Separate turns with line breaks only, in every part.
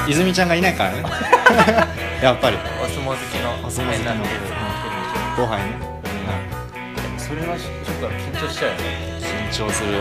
泉ちゃんがいないからねやっぱり
お相撲好きの
お相撲好きの
変な
後輩ね、
でもそれはちょっと緊張しちゃうよね。
緊張する。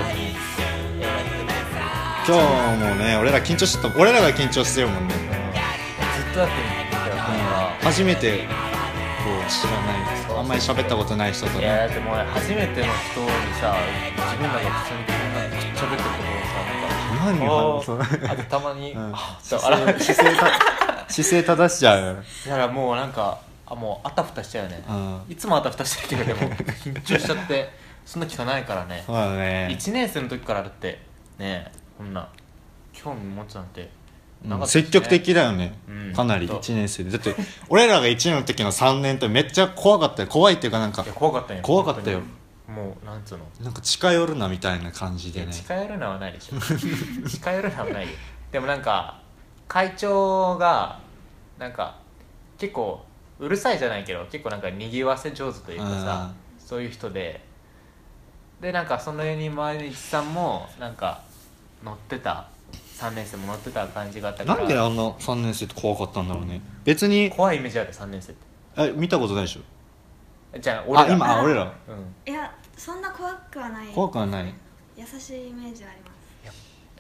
今日もね俺ら緊張してた、俺らが緊張してるもんね。
ずっとだって見てたから
初めてこう知らないあんまり喋ったことない人と
いやだ
ね、
ってもう初めての人にさ自分らが普通にこんなに喋ってるところさ
何を話そう
あとたまに、
うん
そうあら
姿勢正しちゃう。
だからもうなんかもうあたふたしちゃうよね、
うん
いつもあたふたしてるけどでも緊張しちゃってそんな聞かないからね。
そうだね、
1年生の時からだってねこんな興味持つなんてなかったしね
積極的だよね、
うん
かなり
そう
1年生で。だって俺らが1年の時の3年ってめっちゃ怖かったよ。怖いっていうかなんか
いや怖かったよ
怖かったよ。
もうなんつうの
なんか近寄るなみたいな感じ
いや
でね。
近寄るのはないでしょ近寄るのはないよ。でもなんか会長がなんか結構うるさいじゃないけど結構なんか賑わせ上手というかさそういう人でなんかその4人前に一さんもなんか乗ってた3年生も乗ってた感じがあったから
なんであんな3年生って怖かったんだろうね。別に
怖いイメージある3年生って
見たことないでしょ。
じゃあ俺ら
俺ら
うん
いやそんな怖くはない
怖くはない。
優しいイメージはあります。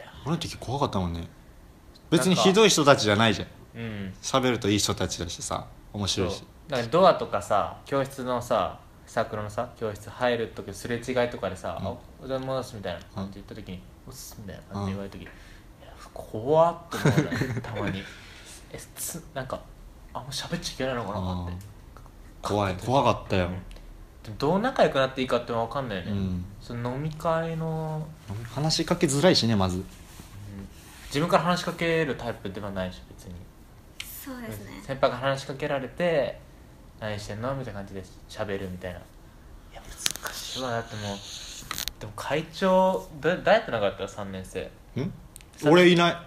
俺の時怖かったもんね。別にひどい人たちじゃないじゃん。
うん
喋るといい人たちだしさ面白いし。
だからドアとかさ教室のさサークルのさ教室入る時すれ違いとかでさ「
うん
あおはようございます」みたいな感じで言った時に「おっす」みたいな感じで言われた時いや怖っと思うねたまになんかもう喋っちゃいけないのかなって
怖かったよ、
でもどう仲良くなっていいかってのは分かんないよね、
うん
その飲み会の、
話しかけづらいしねまず。
自分から話しかけるタイプではないし別に
そうですね。
先輩が話しかけられて何してんのみたいな感じで喋るみたいな。いや難しいわ。だってもうでも会長誰やってなかった3年生
ん俺いない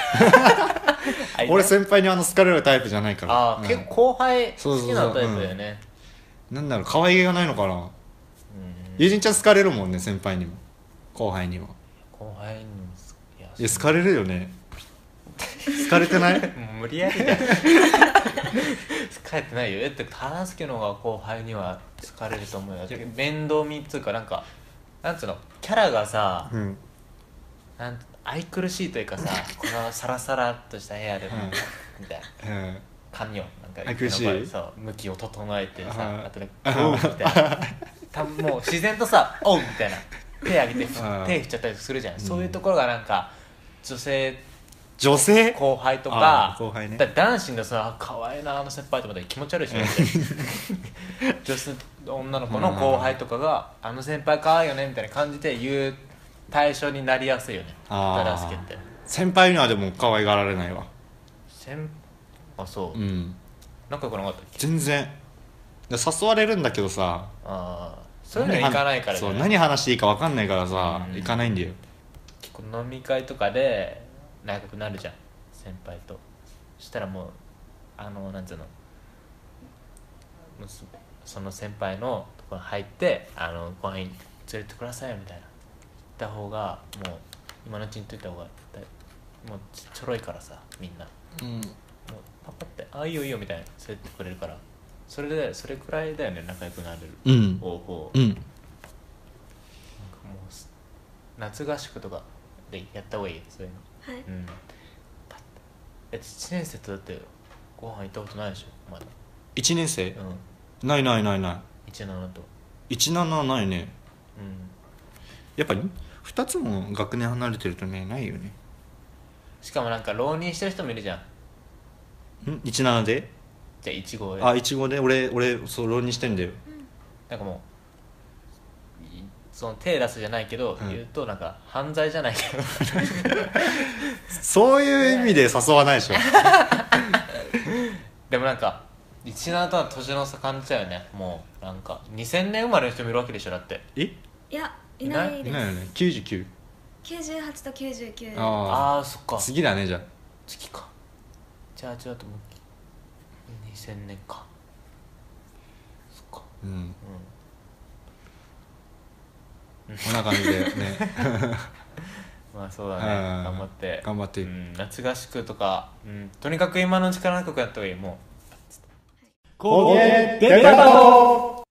俺先輩に好かれるタイプじゃないから
結構後輩
そうそうそう
好きなタイプだよね。
なんだろう可愛げがないのかな。ゆうじんちゃん好かれるもんね先輩にも後輩にも。
後輩にも
いや好かれるよね。好かれてない
もう無理やりだよ好かれてないよ。だって忠介の方が後輩には好かれると思うよ。面倒見っつうかなんつうのキャラがさ、
うん
愛くるしいというかさこのサラサラっとしたヘアで、みたいな
うん
髪をなんか
愛くるしい
そう向きを整えてさあとね「
あ
おう」みたいなもう自然とさ「おう」みたいな手挙げて手
あ
振っちゃったりするじゃん、そういうところがなんか女性
女性
後輩とか
後輩ね。
だ男子のさ可愛いな先輩とかで気持ち悪いしね女性女の子の後輩とかが先輩可愛いよねみたいな感じで言う対象になりやすいよね忠介って。
先輩にはでも可愛がられないわ。
そう、
うん
仲良くなかったっけ。
全然で誘われるんだけどさ
そういうの行かないから
そう何話していいか分かんないからさ、
うん
行かないんだよ。
結構飲み会とかで仲良くなるじゃん先輩と。そしたらもうなんつうのもうその先輩のところに入ってご飯に連れてってくださいよみたいな言った方がもう今のうちに言っといた方がもうちょろいからさみんな
うん
もうパパっていいよいいよみたいな連れてってくれるからそれくらいだよね仲良くなれる方法。
うん
なんかもう夏合宿とかでやった方がいいよそういうの。
はい。
うん1年生とだってご飯行ったことないでしょまだ。
1年生
うん
ないないないない。
17と
17ないね。
うん
やっぱり2つも学年離れてるとねないよね。
しかもなんか浪人してる人もいるじゃん。
17で
じゃあ1号で
1号で俺そう浪人してんだよ。
なんかもうその手出すじゃないけど、言うとなんか犯罪じゃないけど
そういう意味で誘わないでしょ
でもなんか17とは年の差感じちゃうよね。もうなんか2000年生まれの人もいるわけでしょだって。
え
いやいないです。
いないよね。99。
98と99。
そっか
次だねじゃあ。
月か。じゃあちょっともう2000年か。そっか。
うんこんな感じでね
ままあそうだね、
うん
頑張って
頑張って
夏合宿とか、とにかく今のうちから仲良くやった方がいい。も
工芸デカボ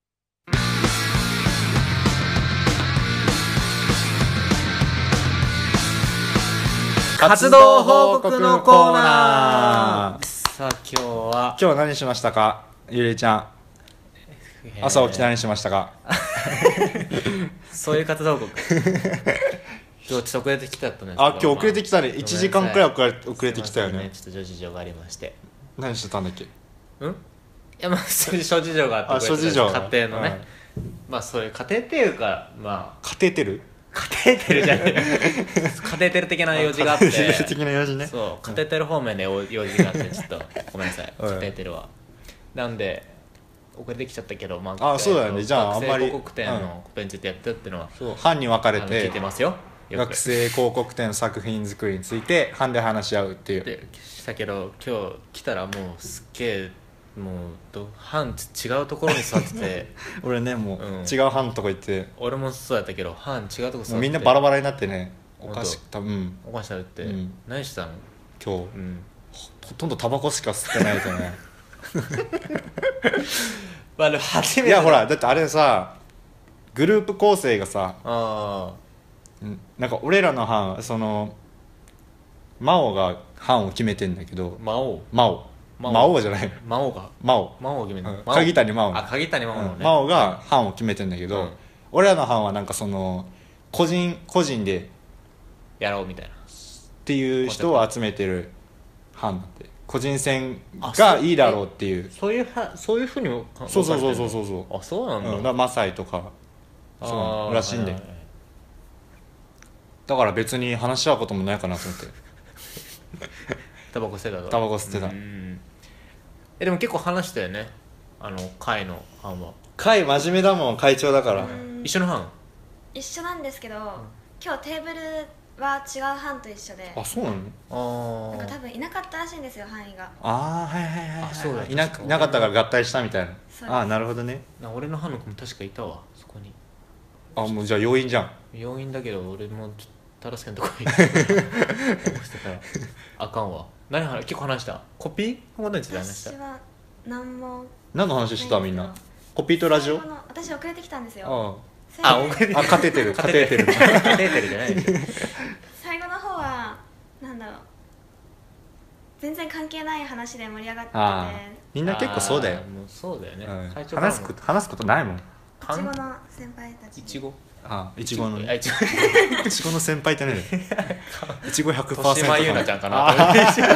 活動報告のコーナー。
さあ今日は
今日何しましたか、ゆりちゃん。朝起きて何しましたか。
そういう活動報告今日ちょっと遅れてきたったんですけど、
あ、今日遅れてきたね。1時間くらい遅れてきたよね。
ちょっと諸事情がありまして。
何してたんだっけ。
いやまあそういう諸事情があって
あ、諸事情。
家庭のね、まあそういう家庭っていうか、まあ
カテーテル
カテーテルじゃねえカテーテル的な用事があって、
カテーテル的な用事ね。
そうカテーテル方面で用事があってちょっとごめんなさいカ
うん
テーテルはなんで遅れてきちゃったけど、ま
あそうだよね。じゃああんまり
学生広告展のことについてやってるっていうのは、
そう、班に分かれ
聞い
て
てますよ。よく
学生広告展の作品作りについて班で話し合うっていう。
でしたけど、今日来たらもうすっげえもう班違うところに座ってて
俺ね、もう
うん
違う班のとこ行って、
俺もそうやったけど班違うとこ座って
もうみんなバラバラになってね、お
本当
かしく多分
おかしなるって、
うん
何したの？
今日
うん
ほとんどタバコしか吸ってないとね。
まあでも初めて
いやほら、だってあれさ、グループ構成がさ、
あ
なんか俺らの班、その真央が班を決めてんだけど、
あ魔王
真央じゃない、
魔王が
真央、
魔王を決めた、
うん鍵谷真央
あ鍵谷魔王のね、
真央が班を決めてんだけど、
うん
俺らの班はなんかその個人でっ
やろうみたいな。
ていう人を集めてる班なんで、個人戦
あ
がいいだろうっていう。
そういうふうに
そうそう
あそうなんだ、
だからマサイとかそうらしいんで、
はいはいはい
だから別に話し合うこともないかなと思って。
タバコ吸ってたと。
タバコ吸ってた
うんでも結構話したよね、会の班は。
会真面目だもん、会長だから。
うん
一緒の班？
一緒なんですけど、今日テーブルは違う班と一緒で、
あ、そうなの。
あ
なんか多分いなかったらしいんですよ、範囲が。
ああ、はいはいはいはい。
あそうだ
いなかったから合体したみたいな。
そうです
ああ、なるほどね。
俺の班の子も確かいたわそこに。
あ、もうじゃあ要因じゃん。
要因だけど俺もちょっとタラスケのとこにしてたらあかんわ。結構話した？コピーのことについて話した
私？は何も
何の話してたみんな。コピーとラジオ。
私遅れてきたんですよ。
あ
最後
遅れて
あ、カテーテル、カテーテル。
カテーテルじゃないですよ
最後の方はなんだろう、全然関係ない話で盛り上がってて、
ああ、みんな結構そうだよ
あ。ーもうそうだよね、
うん
会長からも
話すことないもん。
いちごの先輩たち
いちご
ああ、いちごのね。
いちご
いちごの先輩ってね。いちご 100%。
豊島優奈ちゃんかな
ああ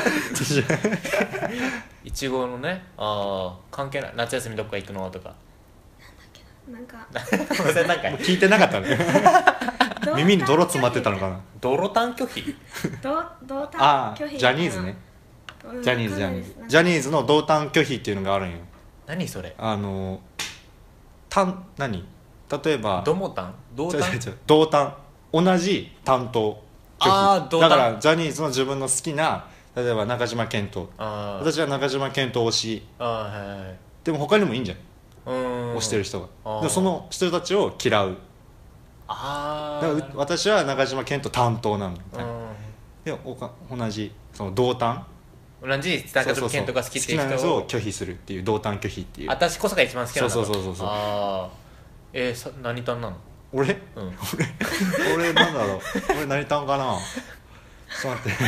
いちごのね、ああ関係ない。夏休みどっか行くのとか
なんか
それなんか
聞いてなかったね。耳に泥詰まってたのかな。
泥炭拒否
同
あ
担
あ、
拒否
ジャニーズね。ジャニーズジャニーズの同担拒否っていうのがあるんよ。
何それ？
何例えば
ドモタン同担
違う同担、同じ担当拒否
あー同担
だからジャニーズの自分の好きな、例えば中島健人、
あー
私は中島健人推し
あーはいはい
でも他にもいいんじゃん、
推
推してる人が。
あー
でもその人たちを嫌う。だから
ああ
私は中島健人担当なのみたいな。で同じその同担、
同じ中島健人が好きっていう
好きなやつを
人を
拒否するっていう同担拒否っていう。
私こそが一番好きなんだと。
そう
ああ何担なの？
俺
うん
俺なんだろう、俺何担かな。ちょっと待って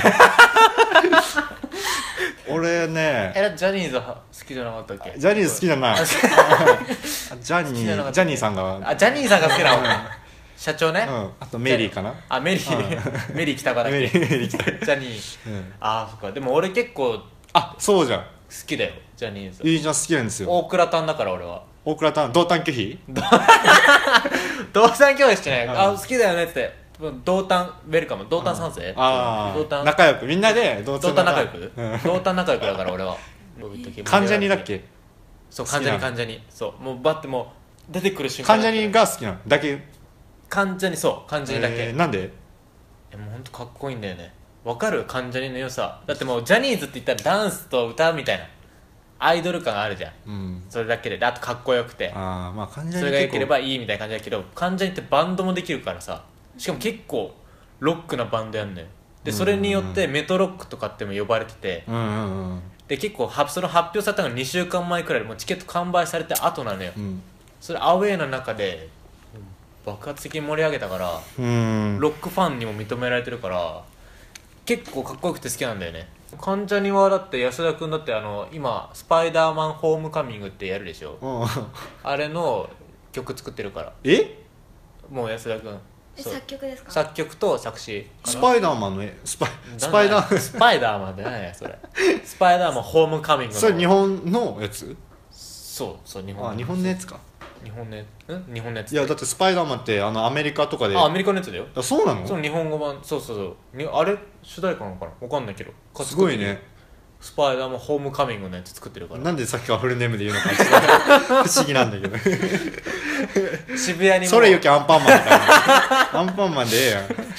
俺ね、
ジャニーズ好きじゃなかったっけ？
ジャニーズ好きじゃない。
あ
ジャニ
きじゃなかった
ージャニーさんが、
あジャニーさんが好きなの社長ね、
あとメリーかな。
あメリーメリー北川だっけ？
メリー来た。
ジャニー
うん
あそっか。でも俺結構好
あ、そうじゃん。
きだよジャニーズ。
いいじゃん、好きなんですよ。
大倉担だから俺は。
大倉担同担拒否。
同担教師じゃない、
うん
あ好きだよねって同担ウェルカム同担賛成、
ああ、
同担
仲良くみんなで
同担仲良く、
うん
同担仲良くだから俺は
関ジャニだっけ。
そう
好きなの
関ジャニそうもうバッてもう出てくる瞬間
関ジャニが好きなのだけ。
関ジャニそう関ジャニだけ、
なんで。
もうほんとかっこいいんだよね。わかる関ジャニの良さ。だってもうジャニーズって言ったらダンスと歌みたいなアイドル感あるじゃん。
うん。
それだけであとかっこよくて
ああ、まあ関ジャニ
それが良ければ
結
いいみたいな感じだけど、関ジャニってバンドもできるからさ、しかも結構ロックなバンドやんのよ。でそれによってメトロックとかっても呼ばれてて、
うんうんうん
で結構その発表されたのが2週間前くらいでもうチケット完売されて後なのよ、
うん
それアウェーの中で爆発的に盛り上げたから、
うん
ロックファンにも認められてるから結構かっこよくて好きなんだよね。関ジャニはだって安田君だって今スパイダーマンホームカミングってやるでしょ、
うん
あれの曲作ってるから。
え
もう安田君そう
作曲ですか？
作曲と作詞かな。
スパイダーマンのスパイダー
スパイダーマンって何やそれスパイダーマンホームカミングの
それ日本のやつ？
そう日本
あ日本のやつか。
日本のやつ
いやだってスパイダーマンってアメリカとかで
アメリカのやつだよ。
あそうなの？
その日本語版そうあれ主題歌なのかなわかんないけど
すごいね。
スパイダーマンホームカミングのやつ作ってるから。
なんでさっきからフルネームで言うのかちょっと不思議なんだけど
渋谷にも
それよきアンパンマンみたいなアンパンマンでええやん。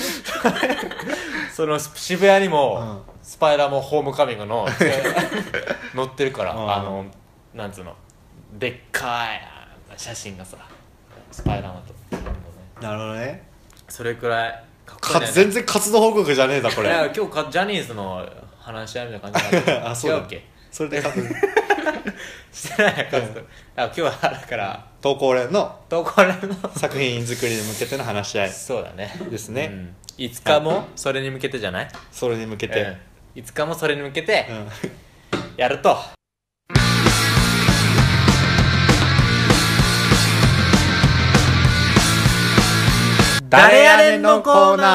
その渋谷にも、
うん
スパイダーマンホームカミングの載ってるからなんつうのでっかい写真がさスパイダーマンと、
なるほどね。
それくらいかっこいいんだよね。
全然活動報告じゃねえだこ
いや
れ
今日ジャニーズの話し合いみたいな感じだった
あそうだ
違うっけ
それで活動
してない活動今日はだから
投稿連の
投稿連の
作品作りに向けての話し合い
そうだね
ですね、
うんいつかもそれに向けてじゃない、
それに向けて、
うんいつかもそれに向けて
うん
やると、
誰やねんのコーナー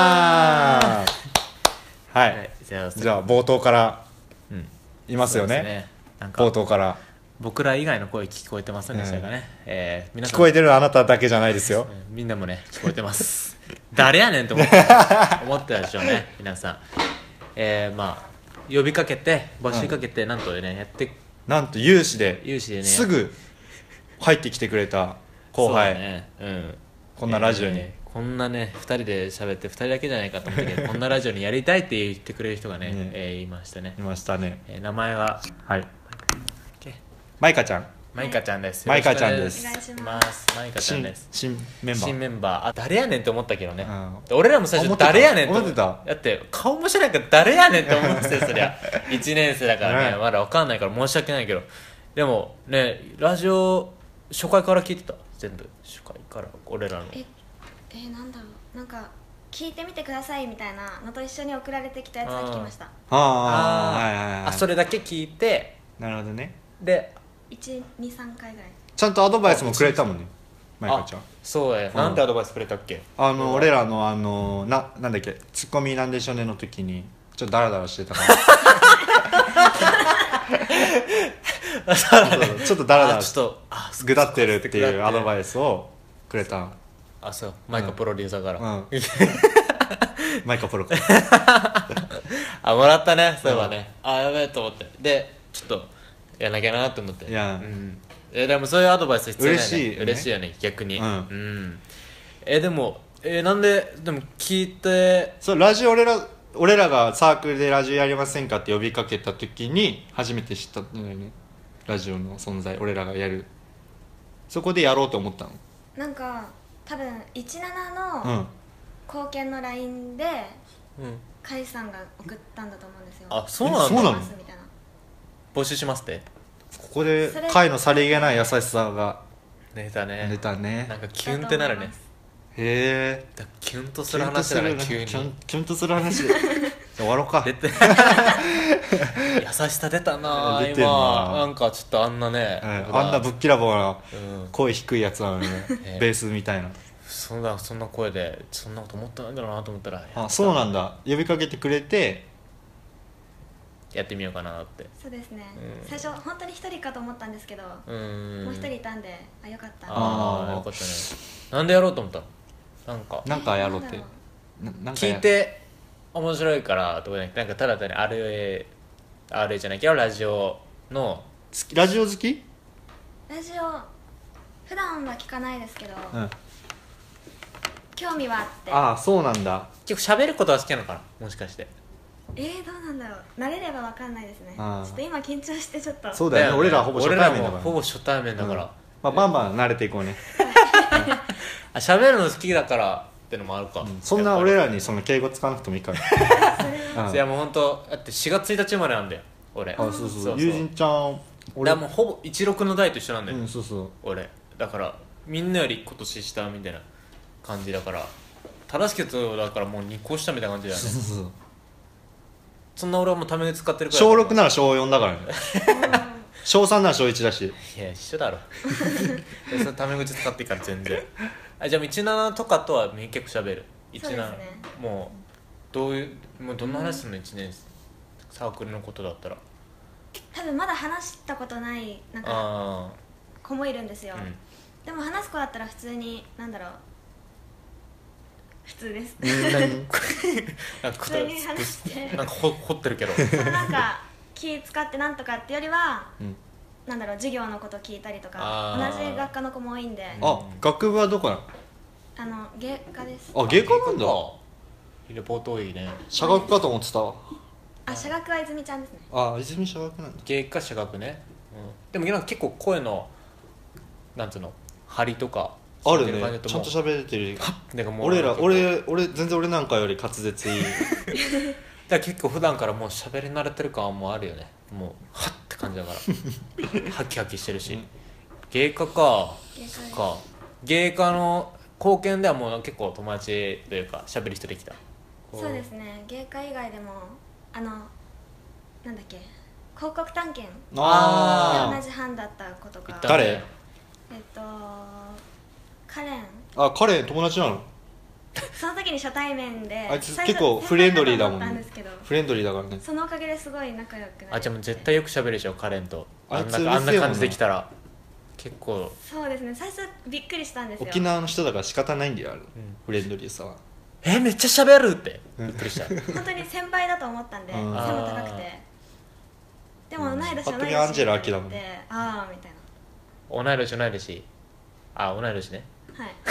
はい、
はいじゃあ
じゃあ冒頭から
うん
いますよね
そうですなんか
冒頭から
僕ら以外の声聞こえてませんでしたかね、皆さん
聞こえてるあなただけじゃないですよ。
みんなもね聞こえてます誰やねんと思ってたでしょうね皆さんまあ呼びかけて募集かけて、なんとねやって
なんと有志で
す
ぐ入ってきてくれた後輩、
ね
こんなラジオに、
こんなね2人で喋って2人だけじゃないかと思ったけどこんなラジオにやりたいって言ってくれる人がねいましたね
いましたね。
名前は
はいマイカちゃん
マイカちゃんです。
マイカちゃんです
よろしくお願いします。マイカちゃんです。
新メンバー
新メンバー誰やねんって思ったけどね、
う
俺らも最初
思ってた
誰やねんって
思ってた
だって顔もしないから誰やねんって思ってたよそりゃ1年生だからね
ね
まだ分かんないから申し訳ないけどでもねラジオ初回から聞いてた全部初回から俺らの
なんだろうなんか聞いてみてくださいみたいなのと一緒に送られてきたやつが聞きました。
はいはいはい
それだけ聞いて
なるほどね。
で
1、2、3回ぐらい。
ちゃんとアドバイスもくれたもんねマイカちゃん。
そうや、なんてアドバイスくれたっけ
俺らのなんだっけツッコミなんでしょうねの時にちょっとダラダラしてたからそうちょっとダラダラ
ちょっと
ぐだってるっていうアドバイスをくれた。
そうマイカプロデューサーから、
マイカプロ
もらったねそういえばね、やべえと思ってでちょっとやんなきゃなと思って
いや
でもそういうアドバイス必要だよね。
嬉しいよね
嬉しいよね逆に
うん
でもなんででも聞いて
そうラジオ俺らがサークルでラジオやりませんかって呼びかけた時に初めて知ったんだよねラジオの存在俺らがやるそこでやろうと思ったの。
なんか多分17
うん
の貢献の LINE で
うん
カイさんが送ったんだと思うんですよ。
そうなんだ
そうなの
ますみたいな。
募集しますって
ここで回のさりげない優しさが
出たね
出たね。
なんかキュンってなるね
へえ
キュンとする話だね急に
キュンとする話でじゃあ終わろうか
出て優しさ出たな
出てんな
今なんかちょっとあんなね、
あんなぶっきらぼうな
うん
声低いやつなのにねベースみたいな。
そんな声でそんなこと思ってないんだろうなと思ったら
そうなんだ呼びかけてくれて
やってみようかなって
そうですね、
うん
最初本当に一人かと思ったんですけど、もう一人いたんでよかった
よかったね。なんでやろうと思ったの
なんかやろうってなんか
聞いて面白いからとかじゃなくてなんかただ単にあれじゃないけどラジオの
ラジオ好き？
ラジオ普段は聞かないですけど、
うん
興味はあって
そうなんだ。
結構喋ることは好きなのかなもしかして
どうなんだろう慣れれば分かんないですね。ちょっと今緊張してちょっと
そうだよね俺らほぼ初対面だから
俺らもほぼ初対面だから、
バンバン慣れていこうね。
喋るの好きだからってのもあるか、
そんな俺らにその敬語使わなくてもいいから
いやもう本当だって4月1日生まれなんだよ俺。
そうそう友人ちゃん
だからもうほぼ16の代と一緒なんだよ、
そうそう
俺だからみんなより今年下みたいな感じだから、正しく言うとだからもう2個下みたいな感じだよね。
そう
そんな俺はもうタメ口使ってるから
小6なら小4だからね小3なら小1だし。
いや一緒だろそれタメ口使っていいから全然じゃあ17とかとは結構喋る17、
そうですね。
もうどんな話すんの1年サークルのことだったら。
多分まだ話したことないなんか
あ
子もいるんですよ、
あ、うん、
でも話す子だったら普通になんだろう普通です
なんか
普通に話して
なんか掘ってるけど
そのなんか気使ってなんとかってよりは、
うん
なんだろう授業のこと聞いたりとか
あー
同じ学科の子も多いんで、
うん
学部はどこなの？
芸科です。
芸科なんだ。
レポート多いね。
社学かと思ってたわ。
社学は泉ちゃんですね。
泉社学なんだ。
芸か社学ね、でもなんか結構声のなんつうの張りとか
あるね
聞いて感じだと
ちゃんと喋れてる。
なんかもう
俺全然俺なんかより滑舌いい
だから結構普段からもう喋り慣れてる感もあるよね。もうハッって感じだからハキハキしてるし、芸科か。
芸科です。
そっか芸科の貢献ではもう結構友達というか喋る人できた。
そうですね。芸科以外でもなんだっけ広告探検で
あ
同じ班だった子とか。
誰？
カレン。
彼友達なの？
その時に初対面で
あいつ
最初
結構フレンドリーだもん
先輩だと思ったんですけど
フレンドリーだからね。
そのおかげですごい仲良くなって。
じゃあもう絶対よく喋るでしょカレンと。
あいつ
あんな感じできたら結構。
そうですね。最初びっくりしたんですよ。
沖縄の人だから仕方ないんだよフレンドリーさは。
めっちゃ喋るってびっくりした
本当に先輩だと思ったんで背も高くて、でも同い年
パッと見アンジェラ・アキだもん。
ああみたい
同い年同い年。同い年ね。
な。はい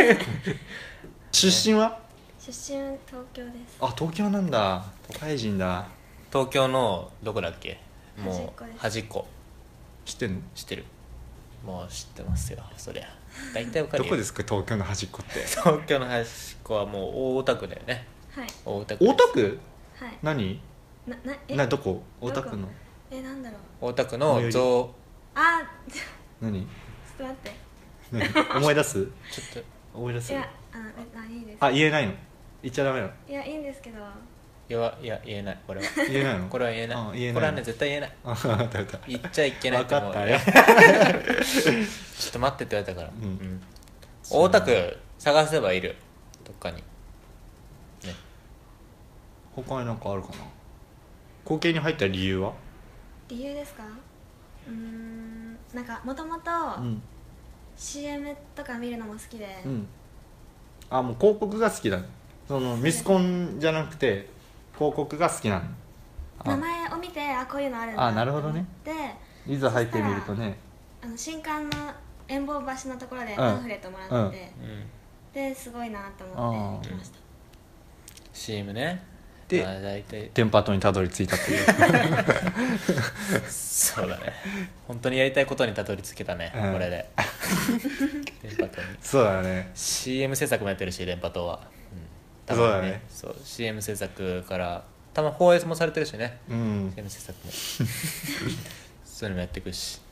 出身は？
出身東京です。
東京なんだ。都会人だ。
東京のどこだっけ？もう
端っこです。
端っこ。
知ってんの？
知ってる。もう知ってますよそりゃ。大体わかるよ。
どこですか東京の端っこって？
東京の端っこはもう大田区だよね。
はい
大田区。
大田区？
はい。
何？どこ？大田区の
なんだろう。
大田区のち
何？
ちょっと待って。
思い出す？
ょっ
思い出す？
いやいいです。
言えないの？言っちゃダメなの？
いやいいんですけど。
と言えないこれは。
言えないの？
これは言えない。
言えないの
これはね絶対言えない。
分かった
言っちゃいけないと思う。
分かったよ
ちょっと待ってって言われたから。大田区探せばいるどっかにね。
他に何かあるかな？後継に入った理由は？
理由ですか？なんかもともと CM とか見るのも好きで、
もう広告が好きだね。そのミスコンじゃなくて広告が好きなの。
名前を見てこういうのあるんだ
なるほどね。
で
いざ入ってみるとね。
新刊の遠望橋のところでパンフレットもらって、ですごいなと思って来ました。
CM ね。
で
大体
電波塔にたどり着いたっていう
そうだね。本当にやりたいことにたどり着けたね、これで。電波塔に
そうだね。
CM 制作もやってるし電波塔は、
そうだね。
そう CM 制作からたまに放映もされてるしね、CM 制作もそういうのもやっていくし。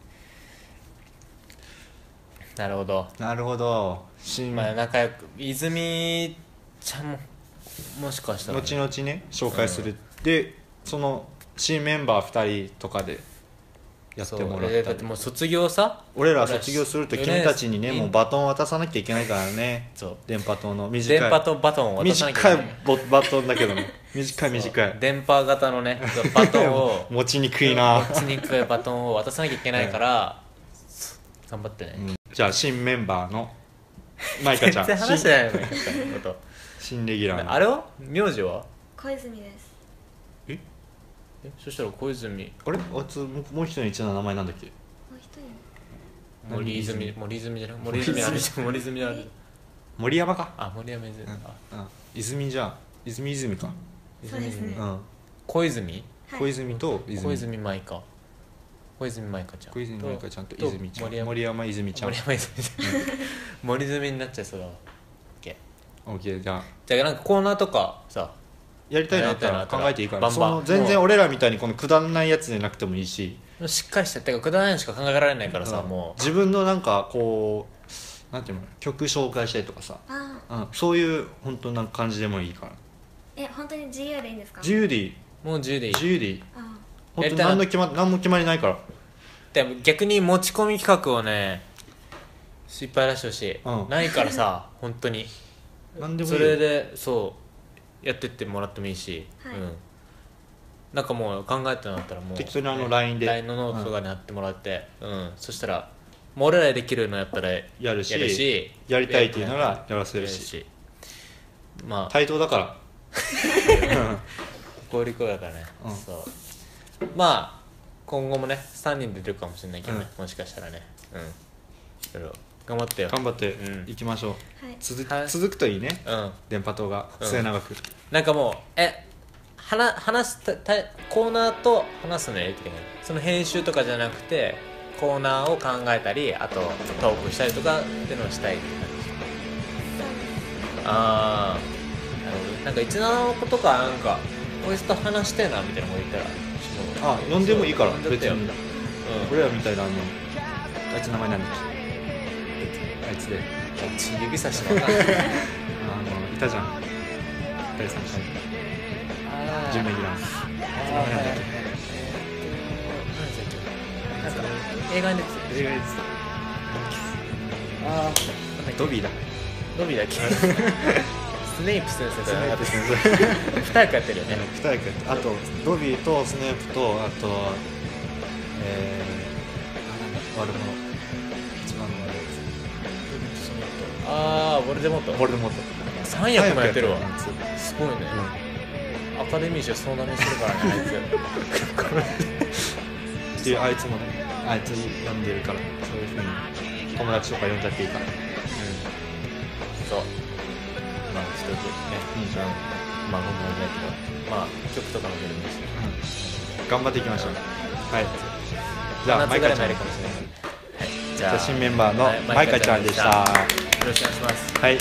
なるほど。仲良く泉ちゃんももしかしたら、
後々ね紹介する、でその新メンバー2人とかでやってもらったり。
だってもう卒業さ、
俺ら卒業すると君たちにねもうバトン渡さなきゃいけないからね。
そう
電波塔の
電波とバトンを渡さなきゃいけない。
短いバトンだけどね短い
電波型のねバトンを
持ちにくいな。
持ちにくいバトンを渡さなきゃいけないから、頑張ってね、
じゃあ新メンバーのマイカちゃん
全然話してないよマイカちゃんのこと
新レギュラーの
あれは名字は
小泉です。
そしたら小泉
あれもう一人の一の名前なんだっけ？
もう一人
森泉じゃなく森泉あるじゃん森泉ある。
森山か。
森山泉、
泉じゃん。泉か。
そうですね。
小泉
小泉と
小泉舞香小泉舞香ちゃん
小泉舞香ちゃんと泉ちゃん
森山
森山泉ちゃん。
森山泉森泉になっちゃいそうだわ。
OK じゃあ
じゃあなんかコーナーとかさ
やりたいなったら考えていいから、
バンバン
その全然俺らみたいにこのくだらないやつじゃなくてもいいし、
しっかりしてってかくだらないのしか考えられないからさ、
うん
もう
自分のなんかこうなんていうの曲紹介したりとかさ、
あ
そういう本当なんか感じでもいいから。
本当に自由でいいんですか？
自由でいい、
もう自由でいい。
自由でいい、
あ
本当に何も決まりないから。
でも逆に持ち込み企画をねいっぱい出してほしい、
うん
ないからさ本当に
何でもいいよ。
それでそうやってってもらってもいいし、
はい
なんかもう考えてなったらもう
適当にLINE で
LINE のノートとかに貼ってもらって、そしたらもう俺らでできるのやったら
やるしやりたいっていうならやらせるし、
まあ
対等だから
合理化だからね、
うん
そうまあ今後もね3人で出るかもしれないけどね、もしかしたらねいろいろ頑張ってよ。
頑張って
うん
いきましょう、
はい
続くといいね、
うん
電波塔が
うん
末永く、
なんかもう話すコーナーと話すのやりたいね。その編集とかじゃなくてコーナーを考えたりあとトークしたりとかっていうのをしたいって感じ。ああなるほど。なんか17の子とかなんかこいつと話してえなみたいなのも言ったら
呼んでもいいから
呼んでってよ。
別に俺らみたいなあいつ名前なんだっけ、あいつで
指差しの分かんない
いたじゃん第3回準レギュラー、
なんか映画に出て
映画です。ドビーだ。
ドビーだっけスネイプ先生
スネープ先
2役やってるよね。
生2役やってあとドビーとスネープとあと悪者一番の悪いや
ああ、ボルデモート
つボルデモート
3役もやってるわ。
あいつ
すごいね、アカデミー賞総なめしてるからねあいつ
っていうあいつもねあいつ呼んでるからそういうふうに友達とか呼んじゃっていいから
そうまあ一つね、まあ僕もないけどまあ曲とかも出るんですし
頑張っていきましょう。はい。じゃあ
夏ぐらいもや
マイカちゃん
るかもしれない。はい、じ
じゃあ新メンバーのマイカちゃんでした。
よろしくお願いします。
はい。